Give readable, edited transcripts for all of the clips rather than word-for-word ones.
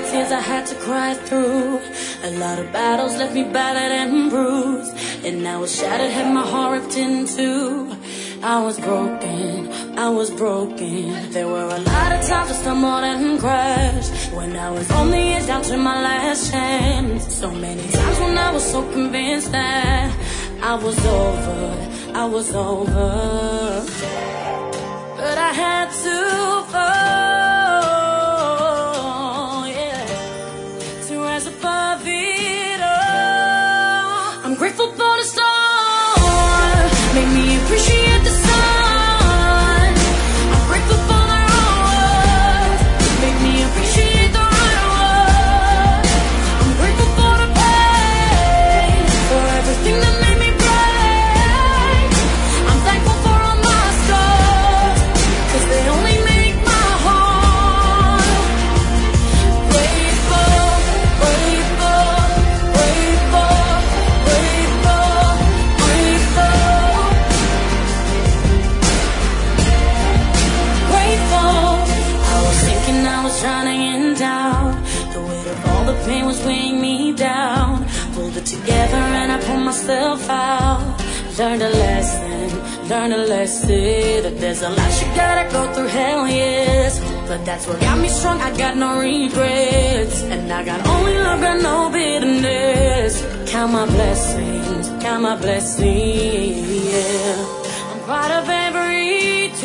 tears I had to cry through. A lot of battles left me battered and bruised, and now it's shattered, had my heart ripped in two. I was broken, I was broken. There were a lot of times I stumbled and crashed, when I was on the edge down to my last chance. So many times when I was so convinced that I was over, I was over. But I had to fall, yeah, to rise above it all. I'm grateful for the storm, made me appreciate the sun. I'm grateful for the road, made me appreciate the right word. I'm grateful for the pain, for everything that made me brave. I'm thankful for all my scars, 'cause they only make my heart grateful, grateful, grateful, grateful, grateful, grateful. I was thinking I was drowning in doubt, the weight of all the pain was weighing me down. Pulled it together and I pulled myself out. Learned a lesson, that there's a lot you gotta go through, hell yes. But that's what got me strong, I got no regrets. And I got only love, got no bitterness. Count my blessings, yeah. I'm proud of every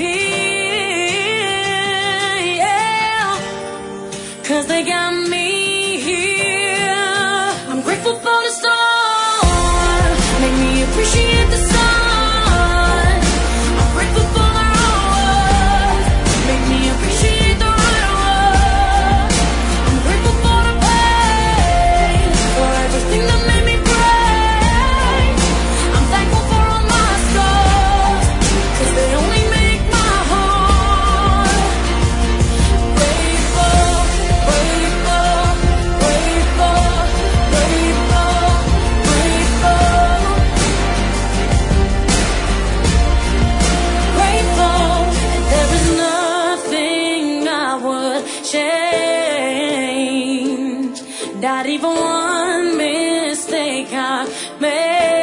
tear, yeah, 'cause they got me here. I'm grateful for the storm, make me appreciate the sun. I'm grateful for the road, make me appreciate the right word. I'm grateful for the pain, for everything that made me brave. I'm thankful for all my scars, 'cause they only make my heart grateful, grateful, grateful, grateful, grateful, grateful. There is nothing I would change, not even one mistake I made.